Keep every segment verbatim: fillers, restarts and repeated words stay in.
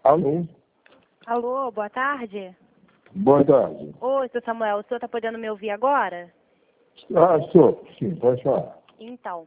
Alô? Alô, boa tarde. Boa tarde. Oi, seu Samuel, o senhor está podendo me ouvir agora? Ah, sou. Sim, pode falar. Então,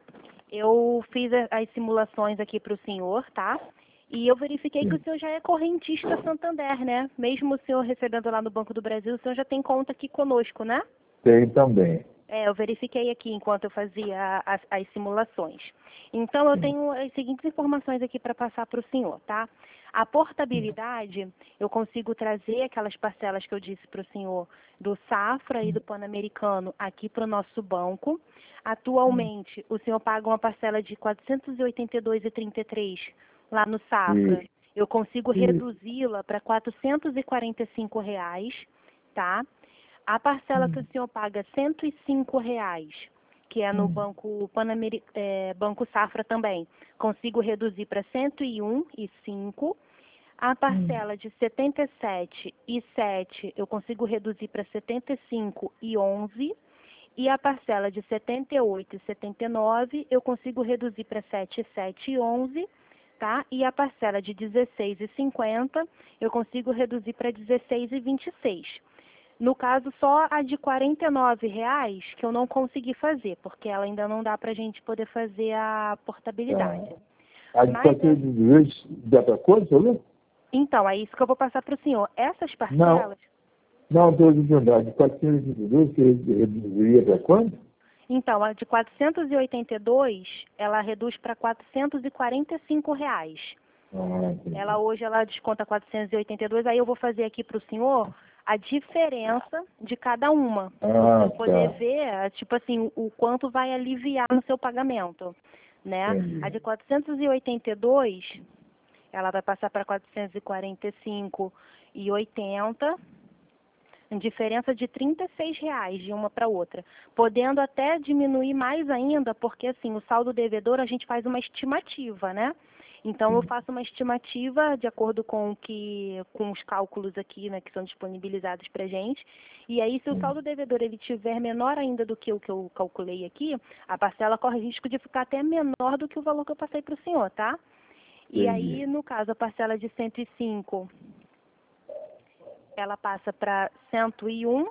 eu fiz a- as simulações aqui para o senhor, tá? E eu verifiquei Sim. que o senhor já é correntista Santander, né? Mesmo o senhor recebendo lá no Banco do Brasil, o senhor já tem conta aqui conosco, né? Tem também. É, eu verifiquei aqui enquanto eu fazia as, as simulações. Então, eu Sim. tenho as seguintes informações aqui para passar para o senhor, tá? A portabilidade, eu consigo trazer aquelas parcelas que eu disse para o senhor do Safra e do Pan-Americano aqui para o nosso banco. Atualmente, o senhor paga uma parcela de quatrocentos e oitenta e dois reais e trinta e três centavos lá no Safra. Isso. Eu consigo Isso. reduzi-la para quatrocentos e quarenta e cinco reais, tá? A parcela que o senhor paga cento e cinco reais, que é no Banco Panameri é, Banco Safra também, consigo reduzir para cento e um reais e cinco centavos. A parcela de setenta e sete reais e sete centavos eu consigo reduzir para setenta e cinco reais e onze centavos. E a parcela de setenta e oito reais e setenta e nove centavos eu consigo reduzir para sete reais e sete centavos e onze centavos, tá? E a parcela de dezesseis reais e cinquenta centavos eu consigo reduzir para dezesseis reais e vinte e seis centavos. No caso, só a de quarenta e nove reais que eu não consegui fazer, porque ela ainda não dá para a gente poder fazer a portabilidade. Tá. A de Mas, quatrocentos e dezesseis dá para quanto, falou? então, é isso que eu vou passar para o senhor. Essas Não. parcelas, Não, estou dizendo, a de quatrocentos e vinte e dois você reduziria para quanto? então, a de quatrocentos e oitenta e dois, ela reduz para quatrocentos e quarenta e cinco reais. Ah, entendi. Ela hoje ela desconta quatrocentos e oitenta e dois, aí eu vou fazer aqui para o senhor a diferença de cada uma, para o Ah, senhor poder tá. ver, tipo assim, o quanto vai aliviar no seu pagamento, né? Entendi. A de quatrocentos e oitenta e dois, ela vai passar para quatrocentos e quarenta e cinco reais e oitenta centavos, diferença de trinta e seis reais de uma para outra, podendo até diminuir mais ainda, porque assim, o saldo devedor a gente faz uma estimativa, né? Então eu faço uma estimativa de acordo com o que, com os cálculos aqui, né, que são disponibilizados para gente. E aí, se o saldo devedor ele tiver menor ainda do que o que eu calculei aqui, a parcela corre risco de ficar até menor do que o valor que eu passei para o senhor, tá? E Entendi. aí, no caso, a parcela de cento e cinco, ela passa para cento e um,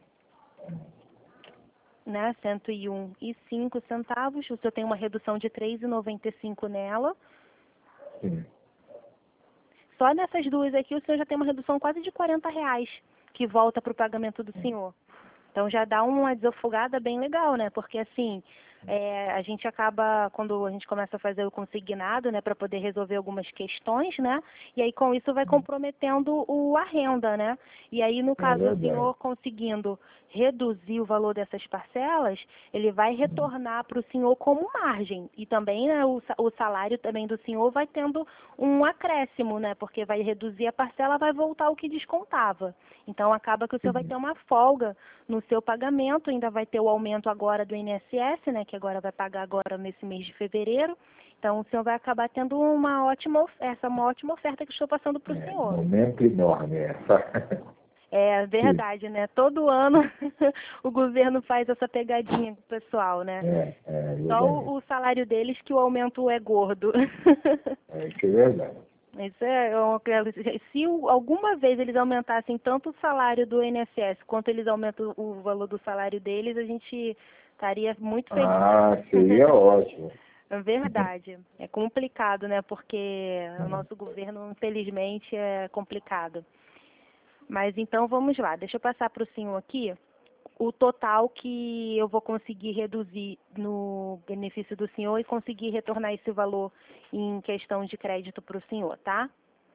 né? cento e um reais e cinco centavos. O senhor tem uma redução de três reais e noventa e cinco nela. Sim. Só nessas duas aqui o senhor já tem uma redução quase de quarenta reais que volta para o pagamento do senhor. Então já dá uma desafogada bem legal, né? Porque assim, é, a gente acaba, quando a gente começa a fazer o consignado, né, para poder resolver algumas questões, né? E aí com isso vai comprometendo o, a renda, né? E aí no É caso o verdade. senhor conseguindo reduzir o valor dessas parcelas, ele vai retornar para o senhor como margem. E também, né, o, sa- o salário também do senhor vai tendo um acréscimo, né? Porque vai reduzir a parcela, vai voltar o que descontava. Então acaba que o senhor vai ter uma folga no seu pagamento, ainda vai ter o aumento agora do I N S S, né, que agora vai pagar agora nesse mês de fevereiro. Então, o senhor vai acabar tendo uma ótima oferta, uma ótima oferta que estou passando para o É, senhor. momento enorme essa. É Sim. verdade, né? Todo ano o governo faz essa pegadinha com o pessoal, né? É, é, Só exatamente. o, o salário deles que o aumento é gordo. É, isso é verdade. Isso é uma, se o- alguma vez eles aumentassem tanto o salário do I N S S quanto eles aumentam o valor do salário deles, a gente estaria muito feliz. Ah, seria ótimo. É verdade. É complicado, né? Porque o nosso governo, infelizmente, é complicado. Mas então vamos lá. Deixa eu passar para o senhor aqui o total que eu vou conseguir reduzir no benefício do senhor e conseguir retornar esse valor em questão de crédito para o senhor, tá?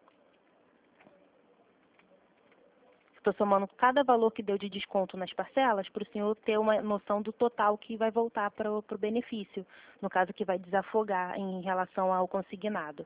Estou somando cada valor que deu de desconto nas parcelas para o senhor ter uma noção do total que vai voltar para o benefício, no caso que vai desafogar em relação ao consignado.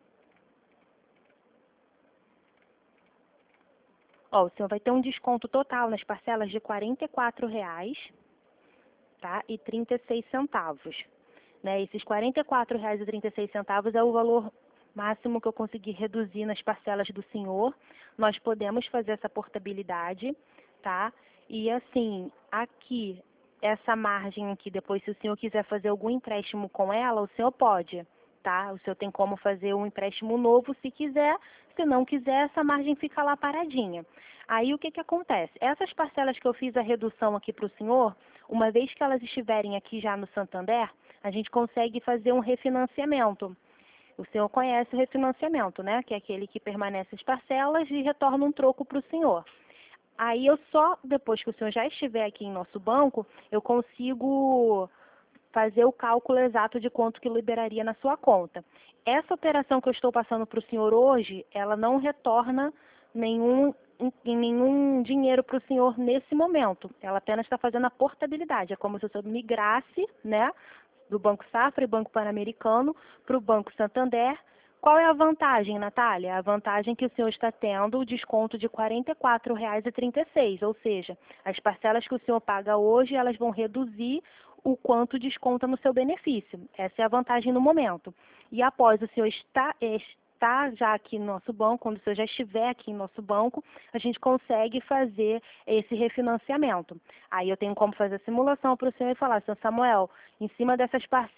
Ó, o senhor vai ter um desconto total nas parcelas de quarenta e quatro reais, tá? E trinta e seis centavos. Né? Esses quarenta e quatro reais e trinta e seis centavos é o valor máximo que eu consegui reduzir nas parcelas do senhor. Nós podemos fazer essa portabilidade, tá? E assim, aqui, essa margem aqui, depois se o senhor quiser fazer algum empréstimo com ela, o senhor pode, tá? O senhor tem como fazer um empréstimo novo se quiser, se não quiser, essa margem fica lá paradinha. Aí o que que acontece? Essas parcelas que eu fiz a redução aqui para o senhor, uma vez que elas estiverem aqui já no Santander, a gente consegue fazer um refinanciamento. O senhor conhece o refinanciamento, né? Que é aquele que permanece as parcelas e retorna um troco para o senhor. Aí eu só, depois que o senhor já estiver aqui em nosso banco, eu consigo fazer o cálculo exato de quanto que liberaria na sua conta. Essa operação que eu estou passando para o senhor hoje, ela não retorna nenhum, em nenhum dinheiro para o senhor nesse momento. Ela apenas está fazendo a portabilidade. É como se o senhor migrasse, né, do Banco Safra e Banco Pan-Americano para o Banco Santander. Qual é a vantagem, Natália? A vantagem é que o senhor está tendo o desconto de quarenta e quatro reais e trinta e seis centavos, ou seja, as parcelas que o senhor paga hoje, elas vão reduzir o quanto desconta no seu benefício. Essa é a vantagem no momento. E após o senhor estar, estar já aqui no nosso banco, quando o senhor já estiver aqui em nosso banco, a gente consegue fazer esse refinanciamento. Aí eu tenho como fazer a simulação para o senhor e falar, senhor Samuel, em cima dessas parcelas,